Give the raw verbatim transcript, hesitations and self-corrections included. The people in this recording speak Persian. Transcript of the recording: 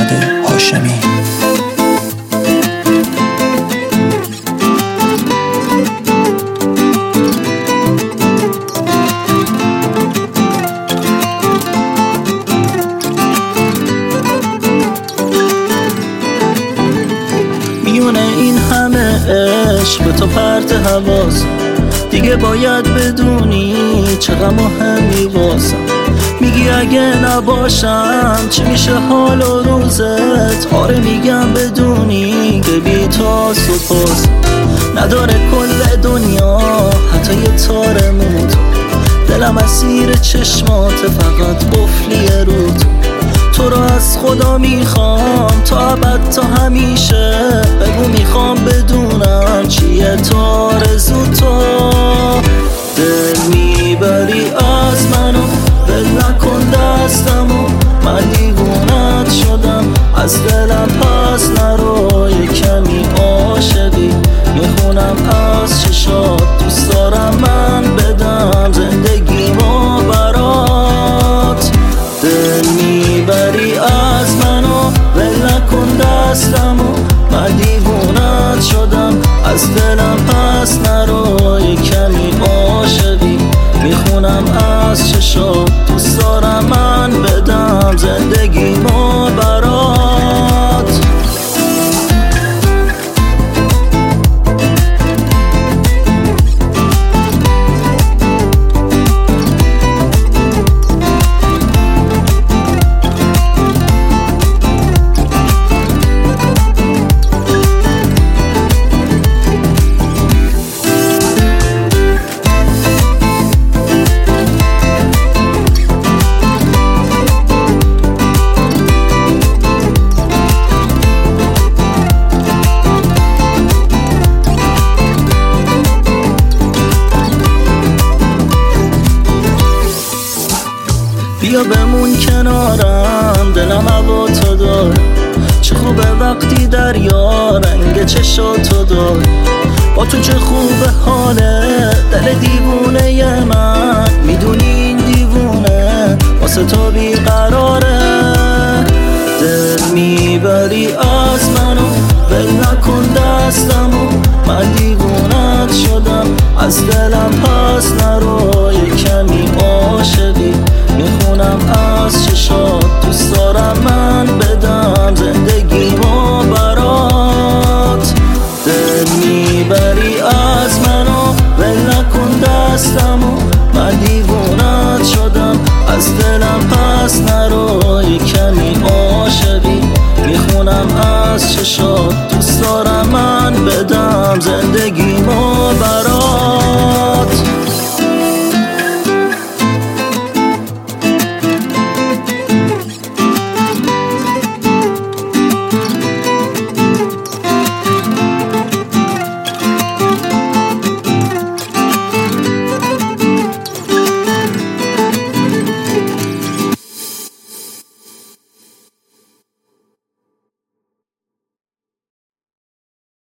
محمد هاشمی. میونه این همه عشق به تو پرت حواس، دیگه باید بدونی چقدر مهمی واسم. میگی اگه نباشم چی میشه حال و روزت؟ آره میگم بدونی که بی تو سپاس نداره کل دنیا حتی یه تار موت. دلم اسیر چشمات فقط قفلی رو تو. تو رو از خدا میخوام تا ابد تا همیشه، بگو میخوام بدونم چیه تو آرزو تو. دل میبری از منو ول نکن دستمو، من دیوونت شدم از دلم پس نرو. یه کمی عاشقی میخونم از چشات، دوست دارم من بدم زندگیمو برات. دل میبری از منو ول نکن دستمو، من دیوونت شدم از دلم پس نرو. یه کمی عاشقی میخونم از چشات، دوست دارم من بدم زندگیمو برات. بیا بمون کنارم، دلم هوا تو داره. چه خوبه وقتی دریا رنگ چشاتو داره. با تو چه خوبه حاله دل دیوونه من، میدونی این دیوونه واسه تو بیقراره. دل میبری از منو ول نکن دستمو، من دیوونت شدم از دلم پس نرو. یه کمی عاشقی میخونم